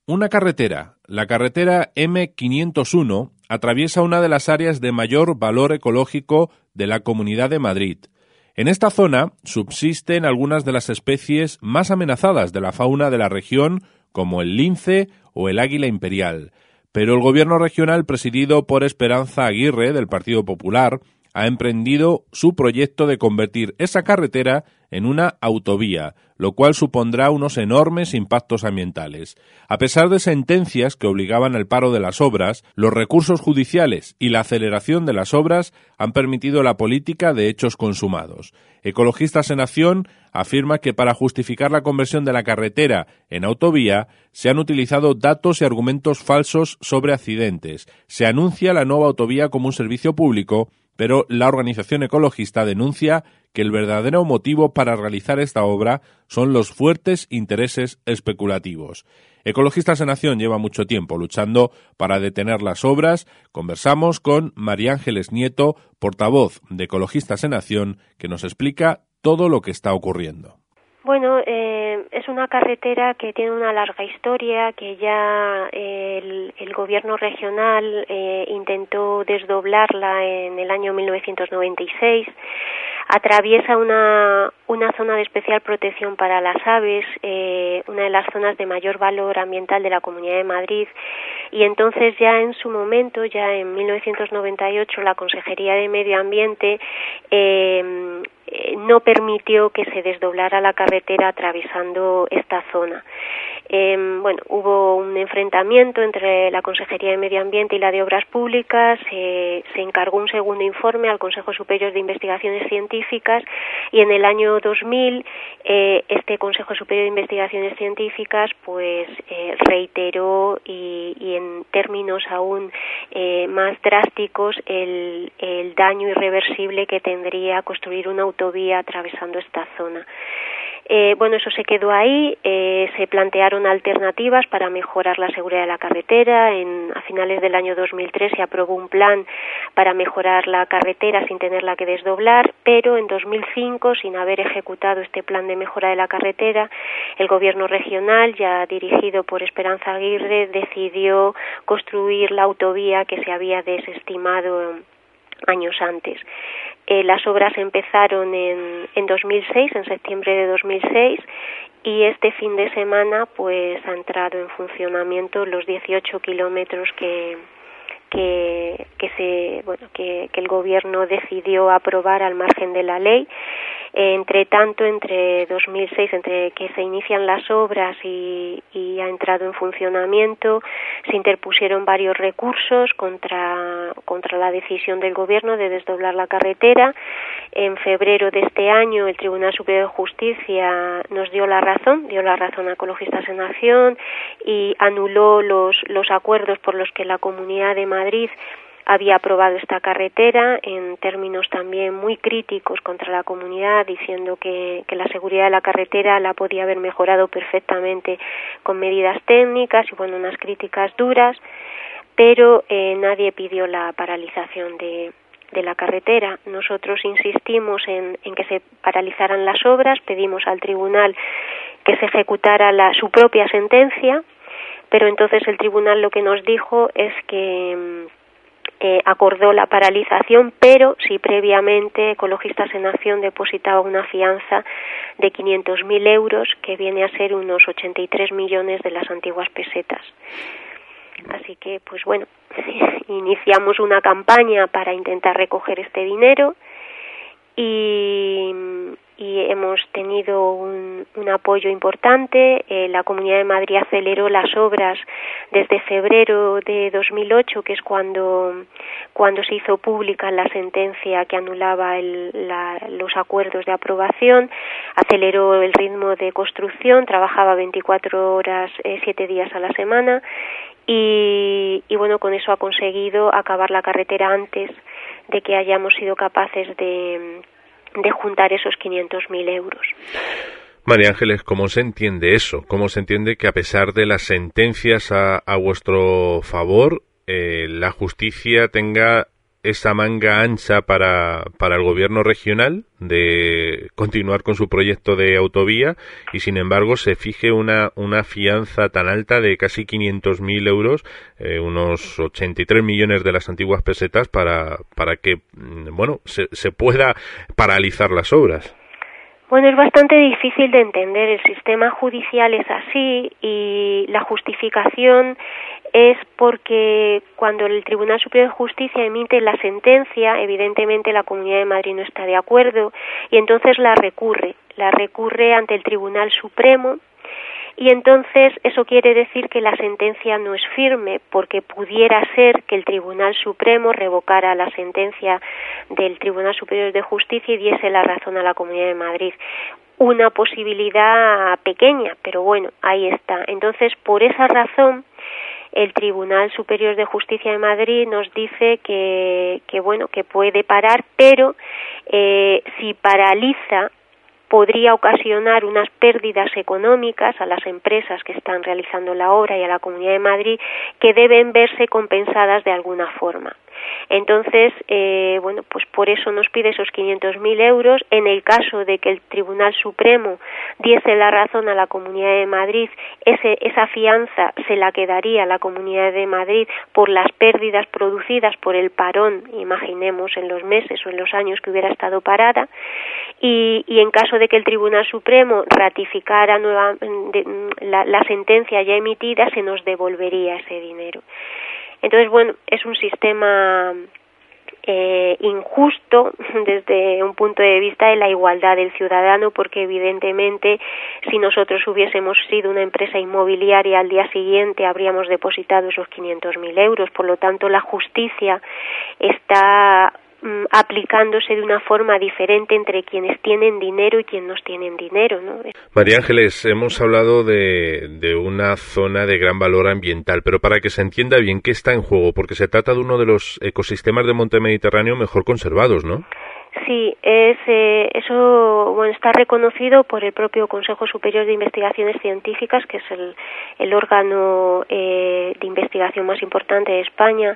Una carretera, la carretera M501, atraviesa una de las áreas de mayor valor ecológico de la Comunidad de Madrid. En esta zona subsisten algunas de las especies más amenazadas de la fauna de la región, como el lince o el águila imperial. Pero el gobierno regional, presidido por Esperanza Aguirre, del Partido Popular, ha emprendido su proyecto de convertir esa carretera en una autovía, lo cual supondrá unos enormes impactos ambientales. A pesar de sentencias que obligaban al paro de las obras, los recursos judiciales y la aceleración de las obras han permitido la política de hechos consumados. Ecologistas en Acción afirma que para justificar la conversión de la carretera en autovía se han utilizado datos y argumentos falsos sobre accidentes. Se anuncia la nueva autovía como un servicio público, pero la organización ecologista denuncia que el verdadero motivo para realizar esta obra son los fuertes intereses especulativos. Ecologistas en Acción lleva mucho tiempo luchando para detener las obras. Conversamos con María Ángeles Nieto, portavoz de Ecologistas en Acción, que nos explica todo lo que está ocurriendo. Bueno, es una carretera que tiene una larga historia, que ya el gobierno regional intentó desdoblarla en el año 1996. Atraviesa una zona de especial protección para las aves, una de las zonas de mayor valor ambiental de la Comunidad de Madrid, y entonces ya en su momento, ya en 1998, la Consejería de Medio Ambiente no permitió que se desdoblara la carretera atravesando esta zona. Hubo un enfrentamiento entre la Consejería de Medio Ambiente y la de Obras Públicas, se encargó un segundo informe al Consejo Superior de Investigaciones Científicas y en el año 2000 este Consejo Superior de Investigaciones Científicas reiteró y en términos aún más drásticos el daño irreversible que tendría construir una autovía atravesando esta zona. Eso se quedó ahí, se plantearon alternativas para mejorar la seguridad de la carretera. A finales del año 2003 se aprobó un plan para mejorar la carretera sin tenerla que desdoblar, pero en 2005, sin haber ejecutado este plan de mejora de la carretera, el gobierno regional, ya dirigido por Esperanza Aguirre, decidió construir la autovía que se había desestimado años antes. Las obras empezaron en 2006, en septiembre de 2006, y este fin de semana ha entrado en funcionamiento los 18 kilómetros que el gobierno decidió aprobar al margen de la ley. Entre tanto, entre 2006, entre que se inician las obras y ha entrado en funcionamiento, se interpusieron varios recursos contra la decisión del gobierno de desdoblar la carretera. En febrero de este año, el Tribunal Superior de Justicia nos dio la razón a Ecologistas en Acción y anuló los acuerdos por los que la Comunidad de Madrid había aprobado esta carretera en términos también muy críticos contra la comunidad, diciendo que la seguridad de la carretera la podía haber mejorado perfectamente con medidas técnicas y unas críticas duras, pero nadie pidió la paralización de la carretera. Nosotros insistimos en que se paralizaran las obras, pedimos al tribunal que se ejecutara su propia sentencia, pero entonces el tribunal lo que nos dijo es que acordó la paralización, pero si previamente Ecologistas en Acción depositaba una fianza de 500.000 euros, que viene a ser unos 83 millones de las antiguas pesetas. Así que, iniciamos una campaña para intentar recoger este dinero y hemos tenido un apoyo importante. La Comunidad de Madrid aceleró las obras desde febrero de 2008, que es cuando se hizo pública la sentencia que anulaba los acuerdos de aprobación. Aceleró el ritmo de construcción, trabajaba 24 horas, 7 días a la semana y con eso ha conseguido acabar la carretera antes de que hayamos sido capaces de juntar esos 500.000 euros. María Ángeles, ¿cómo se entiende eso? ¿Cómo se entiende que a pesar de las sentencias a vuestro favor, la justicia tenga esa manga ancha para el gobierno regional de continuar con su proyecto de autovía y, sin embargo, se fije una fianza tan alta de casi 500.000 euros, unos 83 millones de las antiguas pesetas, para que, bueno, se pueda paralizar las obras. Bueno, es bastante difícil de entender. El sistema judicial es así y la justificación es porque cuando el Tribunal Superior de Justicia emite la sentencia, evidentemente la Comunidad de Madrid no está de acuerdo y entonces la recurre ante el Tribunal Supremo. Y entonces eso quiere decir que la sentencia no es firme, porque pudiera ser que el Tribunal Supremo revocara la sentencia del Tribunal Superior de Justicia y diese la razón a la Comunidad de Madrid. Una posibilidad pequeña, pero bueno, ahí está. Entonces, por esa razón, el Tribunal Superior de Justicia de Madrid nos dice que puede parar, pero si paraliza, podría ocasionar unas pérdidas económicas a las empresas que están realizando la obra y a la Comunidad de Madrid, que deben verse compensadas de alguna forma. Entonces, pues por eso nos pide esos 500.000 euros. En el caso de que el Tribunal Supremo diese la razón a la Comunidad de Madrid, esa fianza se la quedaría la Comunidad de Madrid por las pérdidas producidas por el parón, imaginemos, en los meses o en los años que hubiera estado parada, y en caso de que el Tribunal Supremo ratificara la sentencia ya emitida, se nos devolvería ese dinero. Entonces, bueno, es un sistema injusto desde un punto de vista de la igualdad del ciudadano, porque evidentemente si nosotros hubiésemos sido una empresa inmobiliaria, al día siguiente habríamos depositado esos 500.000 euros. Por lo tanto, la justicia está aplicándose de una forma diferente entre quienes tienen dinero y quienes no tienen dinero, ¿no? María Ángeles, hemos hablado de una zona de gran valor ambiental, pero para que se entienda bien qué está en juego, porque se trata de uno de los ecosistemas del monte Mediterráneo mejor conservados, ¿no? Sí, eso está reconocido por el propio Consejo Superior de Investigaciones Científicas, que es el órgano de investigación más importante de España.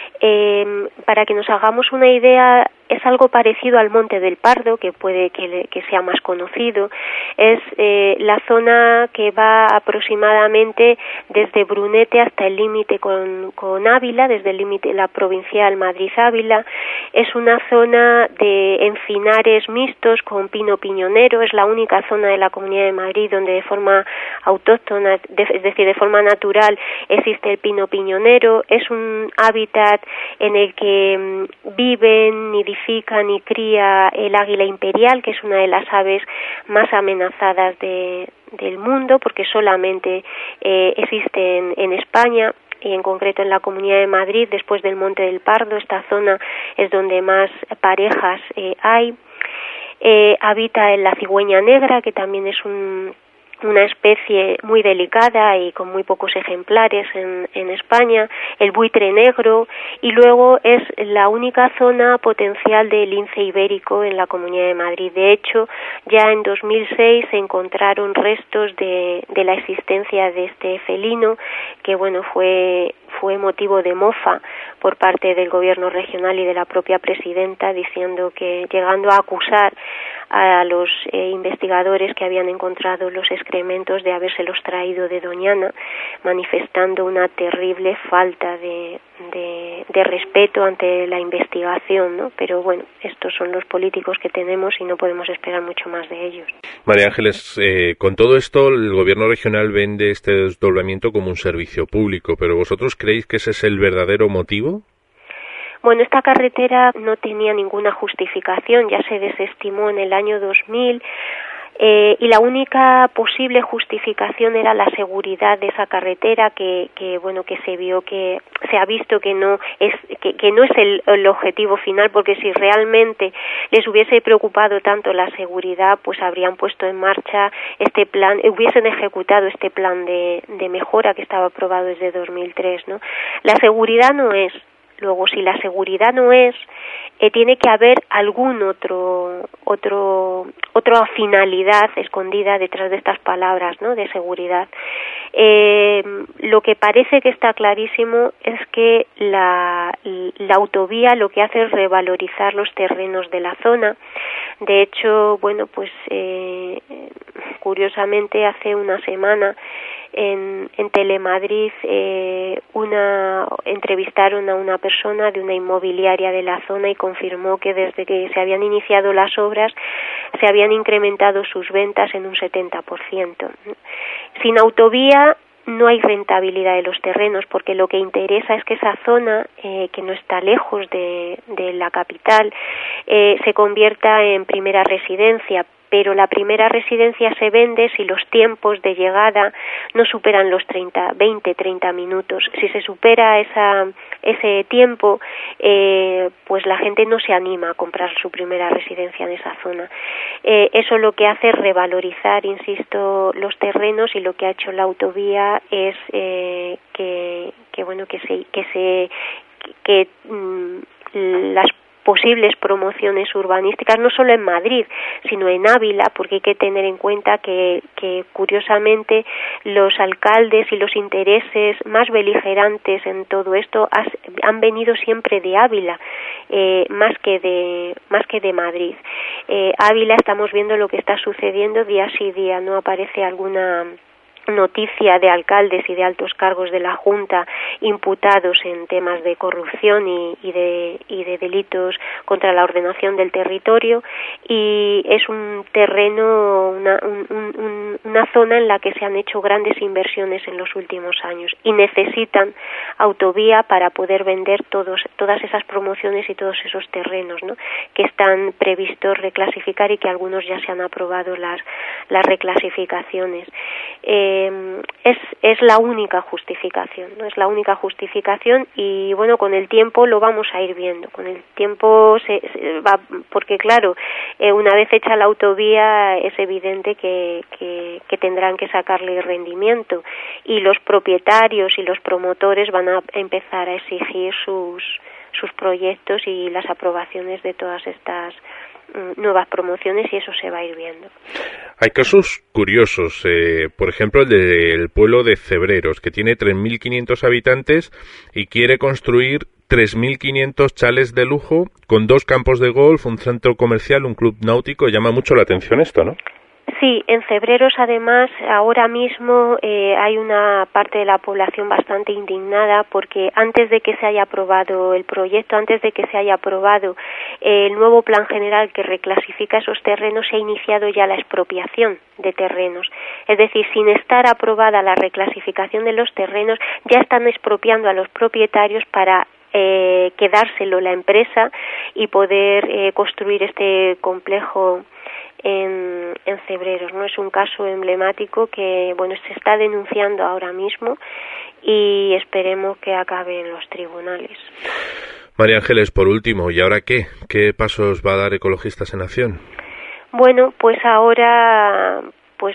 Para que nos hagamos una idea, es algo parecido al Monte del Pardo, que puede que sea más conocido. Es la zona que va aproximadamente desde Brunete hasta el límite con Ávila, desde el límite la provincial Madrid-Ávila. Es una zona de encinares mixtos con pino piñonero. Es la única zona de la Comunidad de Madrid donde de forma autóctona, es decir, de forma natural, existe el pino piñonero. Es un hábitat en el que viven, nidifican y cría el águila imperial, que es una de las aves más amenazadas del mundo, porque solamente existe en España y en concreto en la Comunidad de Madrid. Después del Monte del Pardo, esta zona es donde más parejas hay. Habita en la cigüeña negra, que también es una especie muy delicada y con muy pocos ejemplares en España, el buitre negro, y luego es la única zona potencial de lince ibérico en la Comunidad de Madrid. De hecho, ya en 2006 se encontraron restos de la existencia de este felino, que fue motivo de mofa por parte del gobierno regional y de la propia presidenta, llegando a acusar a los investigadores que habían encontrado los excrementos de habérselos traído de Doñana, manifestando una terrible falta de respeto ante la investigación, ¿no? Pero bueno, estos son los políticos que tenemos y no podemos esperar mucho más de ellos. María Ángeles, con todo esto el gobierno regional vende este desdoblamiento como un servicio público, pero ¿vosotros creéis que ese es el verdadero motivo? Bueno, esta carretera no tenía ninguna justificación, ya se desestimó en el año 2000, y la única posible justificación era la seguridad de esa carretera, que se ha visto que no es el objetivo final, porque si realmente les hubiese preocupado tanto la seguridad, pues habrían puesto en marcha este plan, hubiesen ejecutado este plan de mejora que estaba aprobado desde 2003, ¿no? La seguridad no es. Luego, si la seguridad no es, tiene que haber algún otra finalidad escondida detrás de estas palabras, ¿no?, de seguridad. Lo que parece que está clarísimo es que la autovía lo que hace es revalorizar los terrenos de la zona. De hecho, bueno, pues curiosamente hace una semana en Telemadrid entrevistaron a una persona de una inmobiliaria de la zona y confirmó que desde que se habían iniciado las obras se habían incrementado sus ventas en un 70%. Sin autovía no hay rentabilidad de los terrenos, porque lo que interesa es que esa zona, que no está lejos de la capital, se convierta en primera residencia. Pero la primera residencia se vende si los tiempos de llegada no superan los 20-30 minutos. Si se supera ese tiempo, pues la gente no se anima a comprar su primera residencia en esa zona. Eso lo que hace es revalorizar, insisto, los terrenos, y lo que ha hecho la autovía es que las posibles promociones urbanísticas, no solo en Madrid, sino en Ávila, porque hay que tener en cuenta que curiosamente los alcaldes y los intereses más beligerantes en todo esto han venido siempre de Ávila, más que de Madrid. Ávila, estamos viendo lo que está sucediendo día sí día, no aparece alguna noticia de alcaldes y de altos cargos de la Junta imputados en temas de corrupción y de delitos contra la ordenación del territorio, y es un terreno, una zona en la que se han hecho grandes inversiones en los últimos años y necesitan autovía para poder vender todas esas promociones y todos esos terrenos, ¿no?, que están previstos reclasificar y que algunos ya se han aprobado las reclasificaciones. Es la única justificación, ¿no? Es la única justificación, y bueno, con el tiempo lo vamos a ir viendo. Con el tiempo se va, porque claro, una vez hecha la autovía es evidente que tendrán que sacarle rendimiento, y los propietarios y los promotores van a empezar a exigir sus proyectos y las aprobaciones de todas estas nuevas promociones, y eso se va a ir viendo. Hay casos curiosos, por ejemplo el del pueblo de Cebreros, que tiene 3.500 habitantes y quiere construir 3.500 chales de lujo con 2 campos de golf, un centro comercial, un club náutico. Llama mucho la atención esto, ¿no? Sí, en Cebreros además ahora mismo hay una parte de la población bastante indignada, porque antes de que se haya aprobado el proyecto, antes de que se haya aprobado el nuevo plan general que reclasifica esos terrenos, se ha iniciado ya la expropiación de terrenos. Es decir, sin estar aprobada la reclasificación de los terrenos, ya están expropiando a los propietarios para quedárselo la empresa y poder construir este complejo en Cebreros, ¿no? Es un caso emblemático que, bueno, se está denunciando ahora mismo y esperemos que acabe en los tribunales. María Ángeles, por último, ¿y ahora qué? ¿Qué pasos va a dar Ecologistas en Acción? Bueno, pues ahora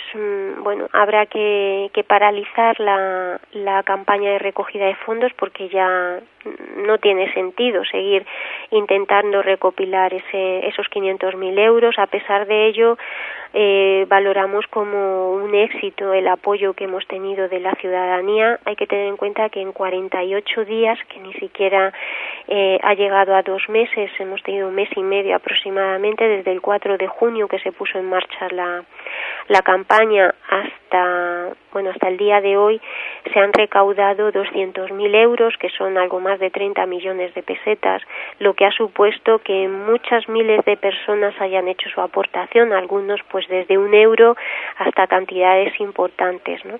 habrá que paralizar la campaña de recogida de fondos, porque ya no tiene sentido seguir intentando recopilar esos 500.000 euros. A pesar de ello, valoramos como un éxito el apoyo que hemos tenido de la ciudadanía. Hay que tener en cuenta que en 48 días, que ni siquiera ha llegado a 2 meses, hemos tenido 1 mes y medio aproximadamente, desde el 4 de junio que se puso en marcha la campaña hasta el día de hoy, se han recaudado 200.000 euros, que son algo más de 30 millones de pesetas, lo que ha supuesto que muchas miles de personas hayan hecho su aportación, algunos pues desde 1 euro hasta cantidades importantes, ¿no?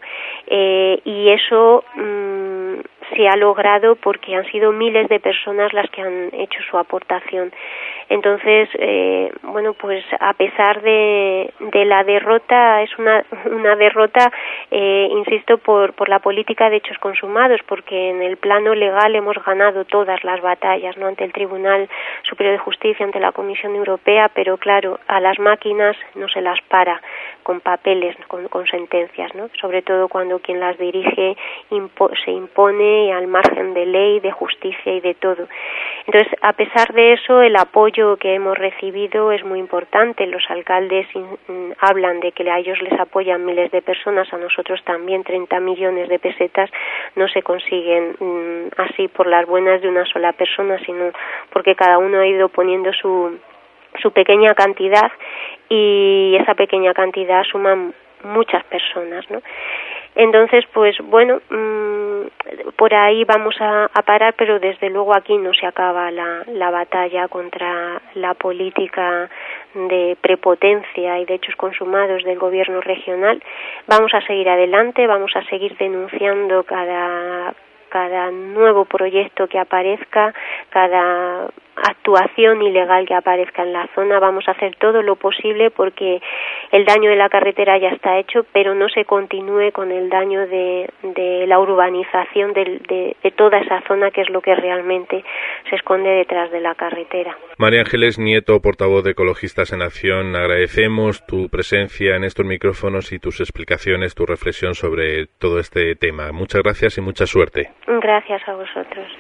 Y eso se ha logrado porque han sido miles de personas las que han hecho su aportación. Entonces, pues a pesar de la derrota, es una derrota, insisto, por la política de hechos consumados, porque en el plano legal hemos ganado todas las batallas, ¿no?, ante el Tribunal Superior de Justicia, ante la Comisión Europea, pero claro, a las máquinas no se las para con papeles, con sentencias, ¿no?, sobre todo cuando quien las dirige se impone al margen de ley, de justicia y de todo. Entonces, a pesar de eso, el apoyo que hemos recibido es muy importante. Los alcaldes hablan de que a ellos les apoyan miles de personas, a nosotros también. 30 millones de pesetas no se consiguen así por las buenas de una sola persona, sino porque cada uno ha ido poniendo su pequeña cantidad, y esa pequeña cantidad suman muchas personas, ¿no? Entonces, pues bueno, por ahí vamos a parar, pero desde luego aquí no se acaba la batalla contra la política de prepotencia y de hechos consumados del gobierno regional. Vamos a seguir adelante, vamos a seguir denunciando cada nuevo proyecto que aparezca, cada actuación ilegal que aparezca en la zona. Vamos a hacer todo lo posible porque el daño de la carretera ya está hecho, pero no se continúe con el daño de la urbanización de toda esa zona, que es lo que realmente se esconde detrás de la carretera. María Ángeles Nieto, portavoz de Ecologistas en Acción, agradecemos tu presencia en estos micrófonos y tus explicaciones, tu reflexión sobre todo este tema. Muchas gracias y mucha suerte. Gracias a vosotros.